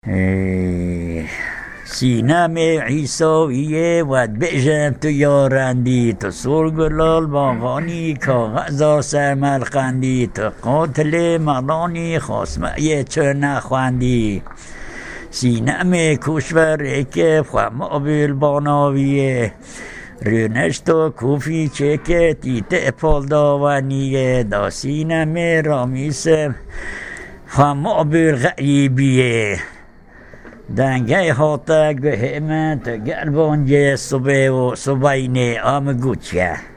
سینم عیسویه و بجم تو یارندی تو سرگلال باغانی کاغذا سرمرقندی تو قاتل ملانی خاسمه چه نخواندی سینم کشور که خمابیل باناویه رونشت و کوفی چکه تیت پالداونیه دا سینم رامیسم خمابیل غیبیه دنگه هاتا گهمه تا گربانجه صبح و صبحینه آم گوچه